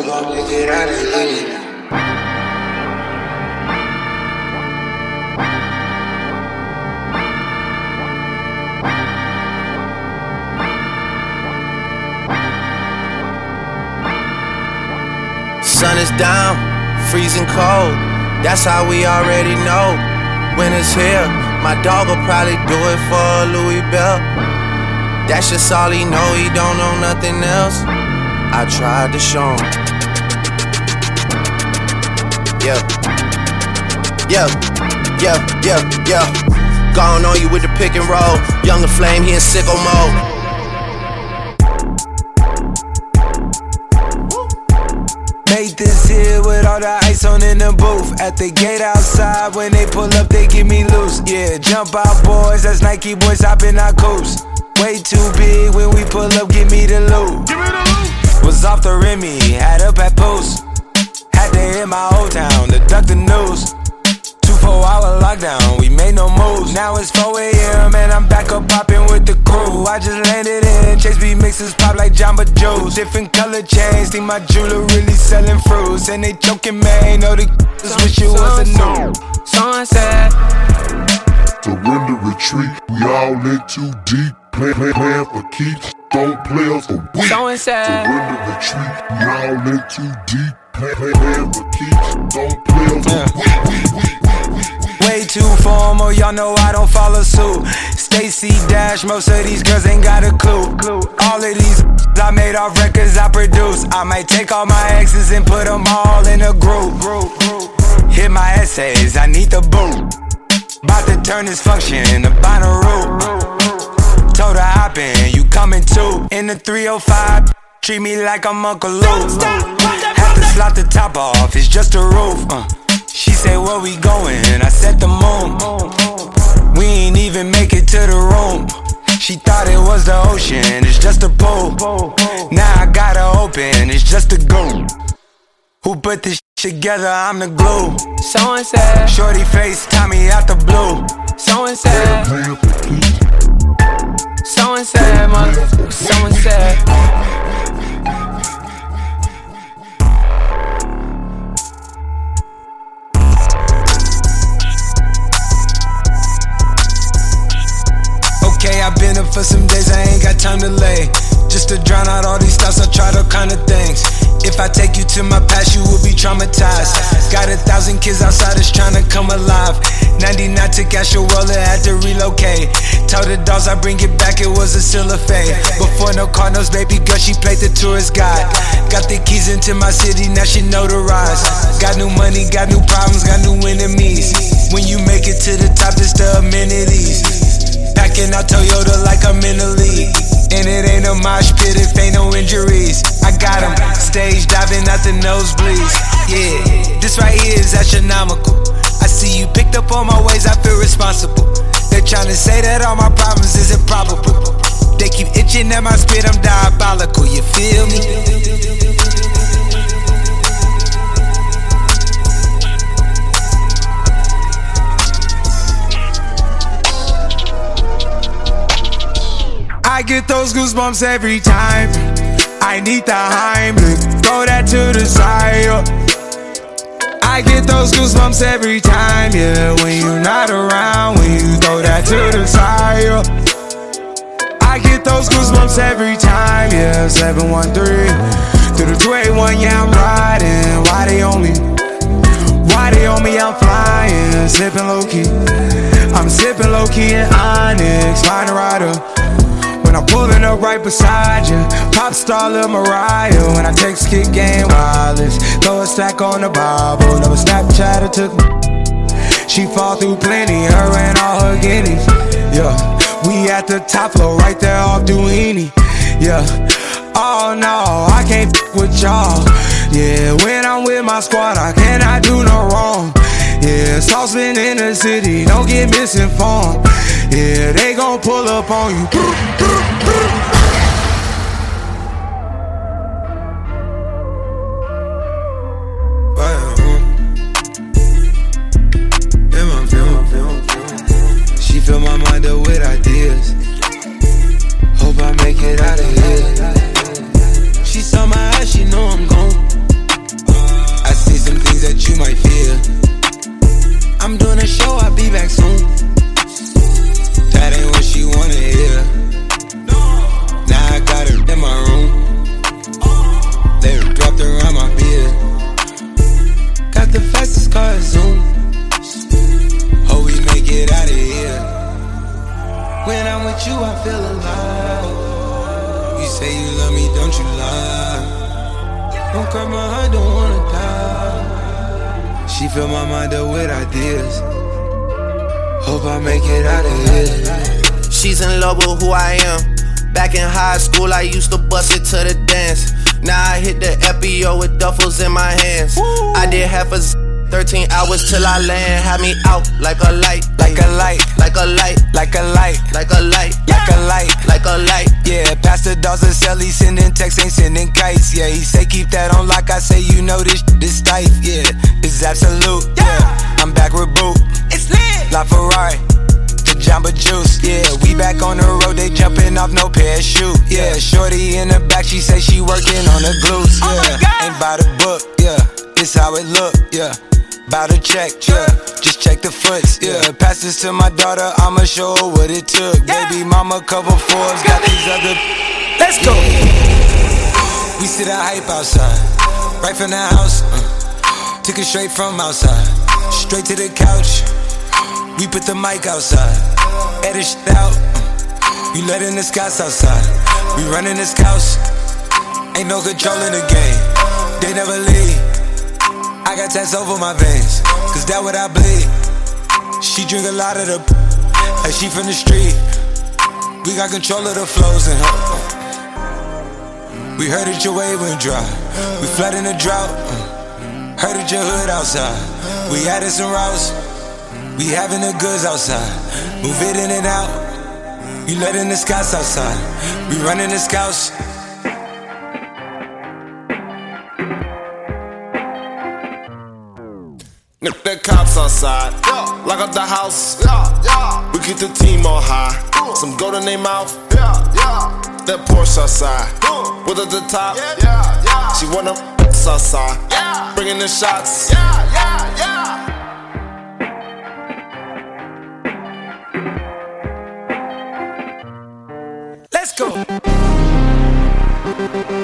Sun is down, freezing cold. That's how we already know. Winter's here, my dog will probably do it for Louis Bell. That's just all he know, he don't know nothing else. I tried to show him. Yeah. Gone on you with the pick and roll. Younger Flame, he in sicko mode. Made this here with all the ice on in the booth. At the gate outside, when they pull up, they get me loose. Yeah, jump out boys, that's Nike boys hopping our coast. Way too big when we pull up, give me the loot. Was off the Remy, had up at post. Had to hit my old town to duck the news. 2-4-hour lockdown, we made no moves. Now it's 4 a.m. and I'm back up popping with the crew. I just landed in, Chase B mixes pop like Jamba Juice. Different color chains, think my jeweler really selling fruits. And they joking, man, know the just wish it was a new. Sunset. Surrender, retreat, we all in too deep. Plan for keeps, don't play us for weeks. Surrender, retreat, we all in too deep. Plan for keeps, don't play us for weeks. Way too formal, y'all know I don't follow suit. Stacy Dash, most of these girls ain't got a clue. All of these I made off records I produce. I might take all my exes and put them all in a group. Hit my essays, I need the boot. About to turn this function into Bonnaroo. Told her hop in, you coming too. In the 305, treat me like I'm Uncle Luke. Have to slot the top off, it's just a roof. She said, where we going? I said the moon. We ain't even make it to the room. She thought it was the ocean, it's just a pool. Now I gotta open, it's just a goon. Who put this shit together? I'm the glue. Someone said, shorty face, Tommy out the blue. Someone said, someone said, motherfucker, someone said. Okay, I've been up for some days, I ain't got time to lay. Just to drown out all these thoughts, I tried all kind of things. If I take you to my past, you will be traumatized. Got 1,000 kids outside that's trying to come alive. 99 took Astroworld, had to relocate. Told the dolls I bring it back, it was a silver fade. Before no car, no baby girl, she played the tourist guide. Got the keys into my city, now she notarized. Got new money, got new problems, got new enemies. When you make it to the top, it's the amenities. Packing out Toyota like I'm in the league. And it ain't a mosh pit if ain't no injuries. I got 'em, stage diving out the nosebleeds. Yeah, this right here is astronomical. I see you picked up on my ways, I feel responsible. They're trying to say that all my problems is improbable. They keep itching at my spit, I'm diabolical, you feel me? I get those goosebumps every time. I need the Heimlich, throw that to the side. I get those goosebumps every time, yeah. When you're not around, when you throw that to the side. I get those goosebumps every time, yeah. 713 through the 281, yeah, I'm riding. Why they on me? Why they on me? I'm flying, sipping low key. I'm sipping low key in Onyx, flying a rider. When I'm pulling up right beside you, pop star Lil Mariah. When I text kick game wireless, throw a stack on the Bible. Never Snapchat or took me. She fall through plenty, her and all her guineas. Yeah, we at the top floor, right there off Duini. Yeah, oh no, I can't f with y'all. Yeah, when I'm with my squad, I cannot do no wrong. Yeah, saucepan in the city, don't get misinformed. Yeah, they gon' pull up on you. She fill my mind up with ideas. Hope I make it out of here. She saw my eyes, she know I'm gone. don't you lie. Don't cry, my heart don't wanna die. She fill my mind up with ideas. Hope I make it out of here. She's in love with who I am. Back in high school, I used to bust it to the dance. Now I hit the FBO with duffels in my hands. Woo. I did half a 13 hours till I land. Had me out like a light. Like a light. Like a light. Like a light. Like a light. Like a light. Like a light. Yeah, Pastor Dawson sell, he sending texts, ain't sending kites. Yeah, he say keep that on lock. I say you know this tight. Yeah, it's absolute. Yeah, I'm back with Boo. It's lit. La Ferrari. Jamba Juice, yeah, we back on the road, they jumping off no parachute, yeah, shorty in the back, she say she working on the glutes, yeah, ain't by the book, yeah, it's how it look, yeah, bout to check, yeah, just check the foots, yeah, pass this to my daughter, I'ma show her what it took, baby mama cover Forbes, got these other, let's go, we sit at hype outside, right from the house, took it straight from outside, straight to the couch. We put the mic outside, edit shit out. We letting the scouts outside. We running the scouts. Ain't no control in the game. They never leave. I got tats over my veins, cause that what I bleed. She drink a lot of the like she from the street. We got control of the flows in her. We heard that your wave went dry. We flooding the drought. Heard that your hood outside. We added some routes. We having the goods outside, move it in and out. You letting the scouts outside, we running the scouts. Nip the cops outside, lock up the house. We keep the team on high, some gold in their mouth. That Porsche outside, with at the top. She wanna outside, bringing the shots. Let's go.